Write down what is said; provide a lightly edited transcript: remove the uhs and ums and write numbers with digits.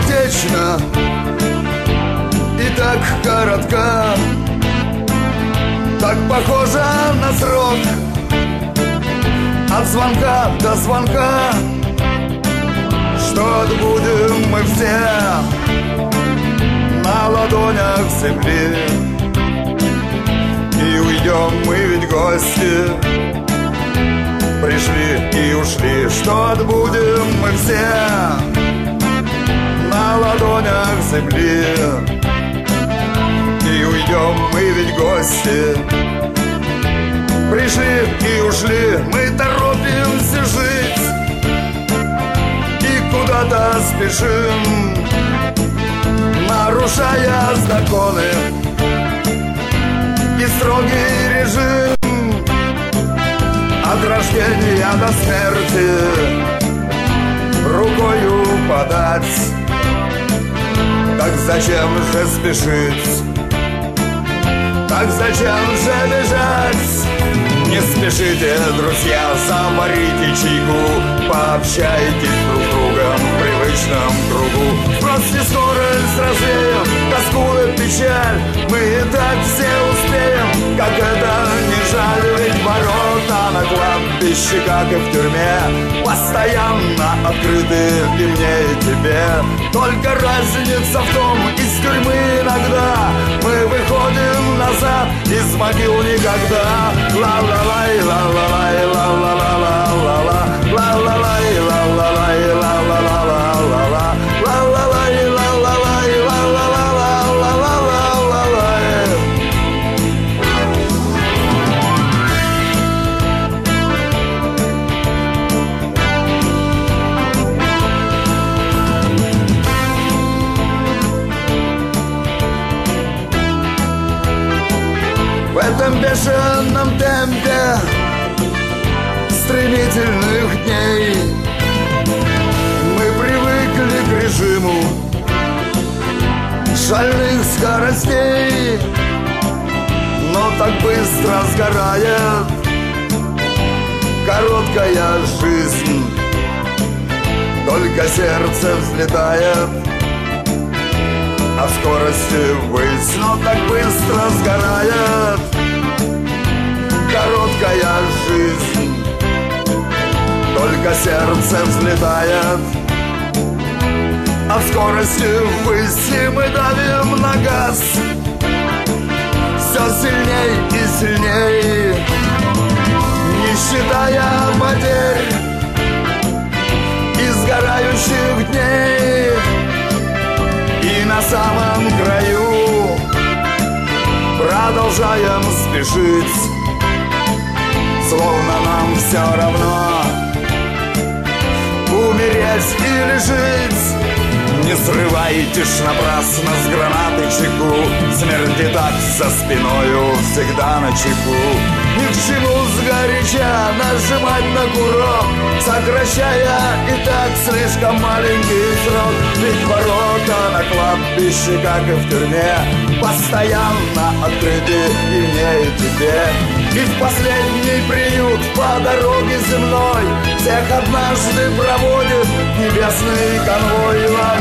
скоротечно и так коротка, так похожа на срок от звонка до звонка, что отбудем мы все на ладонях земли. И уйдем мы ведь гости, пришли и ушли, что отбудем мы все на ладонях земли. И уйдем мы ведь гости, пришли и ушли, мы торопимся жить и куда-то спешим, нарушая законы и строгий режим. От рождения до смерти рукою подать, так зачем же спешить? Так зачем же бежать? Не спешите, друзья, заварите чайку, пообщайтесь друг с другом в привычном кругу. Просто скорость развеем, тоску и печаль, мы и так все успеем, как это не жаль. Ведь ворота на кладбище, как и в тюрьме, постоянно открыты и мне, и тебе. Только разница в том, из тюрьмы иногда мы выходим назад, из могил никогда. Ла-ла-лай, ла-ла-лай, ла-ла-ла-ла-ла-ла, ла-ла-лай, ла-ла-лай, ла-ла-ла-ла-ла-ла, ла-ла-лай, ла-ла-лай, ла-ла-ла-ла-ла-ла-ла. В этом бешеном темпе стремительных дней мы привыкли к режиму шальных скоростей, но так быстро сгорает короткая жизнь, только сердце взлетает, а скорости ввысь, но так быстро сгорает короткая жизнь, только сердце взлетает, а скорости ввысь, и мы давим на газ все сильней и сильней, не считая потерь и сгорающих дней. И на самом краю продолжаем спешить, словно нам все равно умереть или жить. Не срывайтесь напрасно с гранаты чеку, смерть и так за спиною всегда на чеку. Ни к чему сгоряча нажимать на курок, сокращая и так слишком маленький срок. Ведь ворота на кладбище, как и в тюрьме, постоянно открыты и мне, и тебе. И в последний приют по дороге земной всех однажды проводит небесный конвой.